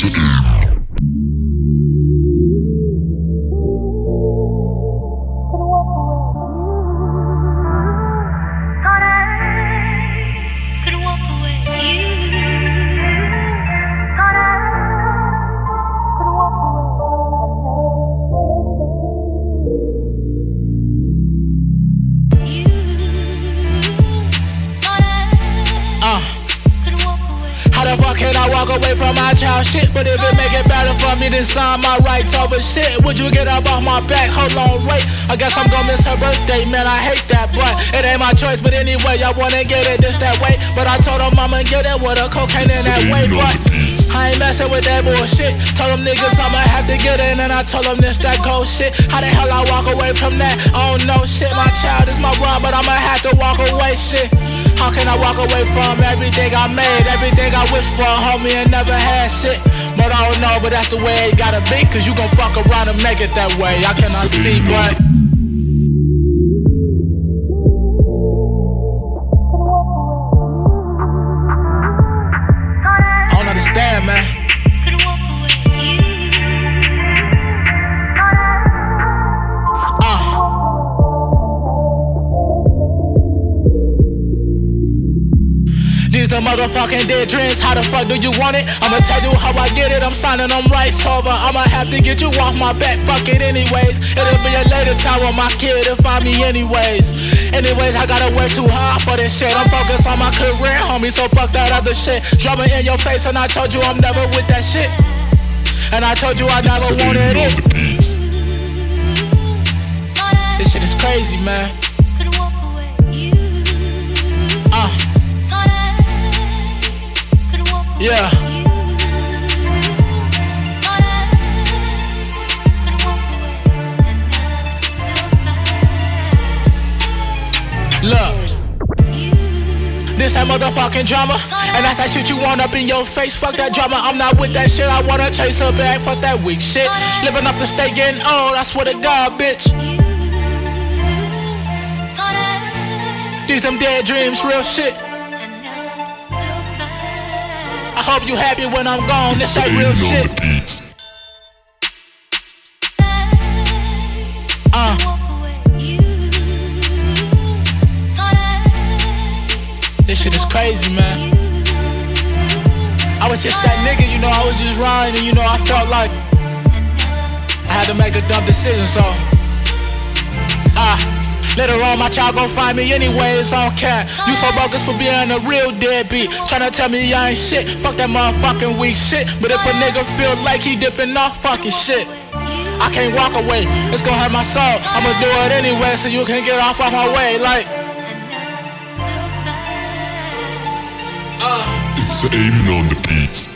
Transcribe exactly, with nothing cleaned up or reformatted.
Away from my child shit, but if it make it better for me, then sign my rights over shit. Would you get up off my back? Hold on, wait. I guess I'm gonna miss her birthday, man. I hate that, but it ain't my choice. But anyway, I wanna get it this that way. But I told her mama get it with a cocaine in that way, but I ain't messing with that bullshit. Told them niggas I'ma have to get it, and I told them this that cold shit. How the hell I walk away from that? I don't know shit. My child is my run, but I'ma have to walk away shit. How can I walk away from everything I made, everything I wish for, homie, and never had shit? But I don't know, but that's the way it gotta be, cause you gon' fuck around and make it that way. I cannot see, but I don't understand, man. These the motherfucking dead dreams, how the fuck do you want it? I'ma tell you how I get it, I'm signing them rights over. I'ma have to get you off my back, fuck it anyways. It'll be a later time when my kid will find me anyways. Anyways, I gotta work too hard for this shit. I'm focused on my career, homie, so fuck that other shit. Drama in your face and I told you I'm never with that shit. And I told you I never wanted it. This shit is crazy, man. Uh Yeah. Look, this that motherfucking drama, and that's that shit you want up in your face. Fuck that drama, I'm not with that shit. I wanna chase her back, fuck that weak shit. Living up the state, getting old, I swear to God, bitch. These them dead dreams, real shit. I hope you happy when I'm gone, this ain't real shit. Uh. This shit is crazy, man. I was just that nigga, you know, I was just riding and you know, I felt like I had to make a dumb decision, so Ah. Uh. Later on, my child gon' find me anyways, I don't care. You so bogus for being a real deadbeat. Tryna tell me I ain't shit, fuck that motherfucking weak shit. But if a nigga feel like he dipping off, fuck his shit. I can't walk away, it's gon' hurt my soul. I'ma do it anyway so you can get off of my way, like uh. It's Aiden on the beat.